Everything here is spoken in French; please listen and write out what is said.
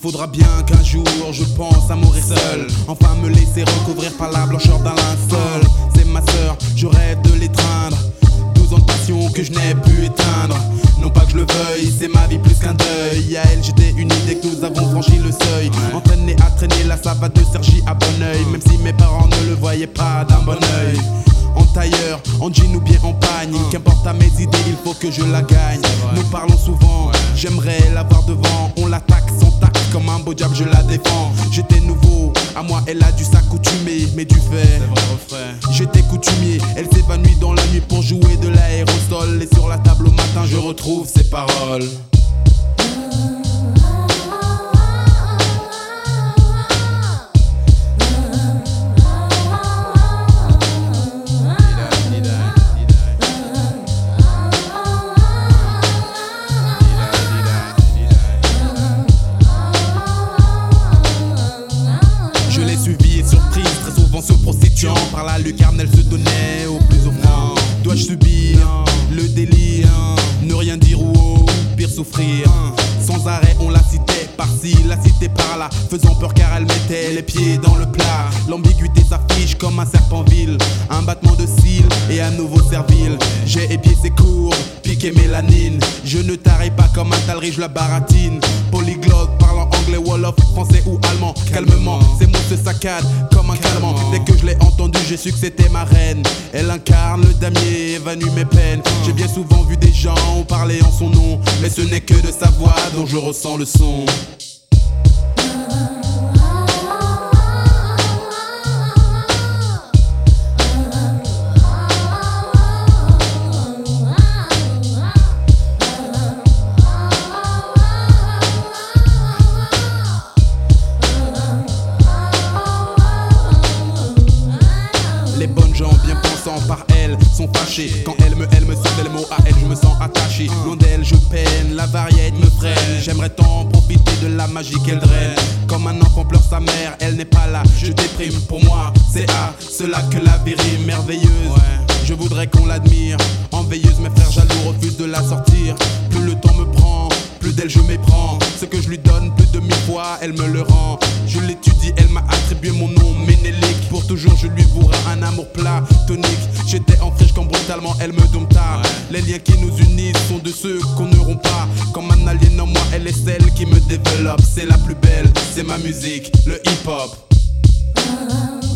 Faudra bien qu'un jour je pense à mourir seul, enfin me laisser recouvrir par la blancheur d'un linceul. C'est ma sœur, je rêve de l'étreindre, 12 ans de passion que je n'ai pu éteindre. Non pas que je le veuille, c'est ma vie plus qu'un deuil. À elle j'étais uni dès que nous avons franchi le seuil. Entraîné à traîner la savate de Sergi à bon oeil, même si mes parents ne le voyaient pas d'un bon oeil. En tailleur, en jean ou bien en pagne, qu'importe à mes idées, il faut que je la gagne. Nous parlons souvent, j'aimerais l'avoir devant. On l'attaque sans tact, comme un beau diable je la défends. J'étais nouveau, à moi elle a dû s'accoutumer, mais du fait, j'étais coutumier. Elle s'évanouit dans la nuit pour jouer de l'aérosol, et sur la table au matin je retrouve ses paroles. Se prostituant par la lucarne, elle se donnait au plus offrant. Dois-je subir le délire, ne rien dire ou au pire souffrir? Sans arrêt on la citait par-ci, la citait par-là, faisant peur car elle mettait les pieds dans le plat. L'ambiguïté s'affiche comme un serpent vil, un battement de cils et un nouveau servile. J'ai épié ses cours, piqué mélanine. Je ne tarie pas comme un talri, je la baratine. Polyglotte, parlant anglais, wolof, français ou allemand. Calmement, ces mots se saccadent comme un calmant. Dès que je l'ai entendu, j'ai su que c'était ma reine. Elle incarne le damier, évanouit mes peines. J'ai bien souvent vu des gens parler en son nom, mais ce n'est que de sa voix dont je ressens le son. Les bonnes gens bien pensant par elle sont fâchés. Quand elle me sort des mots à elle, je me sens attaché. Loin d'elle je peine, la variette me freine. J'aimerais tant profiter de la magie qu'elle draine. Comme un enfant pleure sa mère, elle n'est pas là, je déprime. Pour moi c'est à cela que la vie rime merveilleuse. Je voudrais qu'on l'admire, en veilleuse. Mes frères jaloux refusent de la sortir. Plus le temps me prend, plus d'elle je m'éprends. Ce que je lui donne plus de 1000 fois, elle me le rend. Je l'étudie, elle m'a attribué mon nom Ménélique. Pour toujours je lui vouerai un amour platonique. J'étais en friche quand brutalement elle me dompta. Les liens qui nous unissent sont de ceux qu'on ne rompt pas. Comme un alien en moi, elle est celle qui me développe. C'est la plus belle, c'est ma musique, le hip-hop.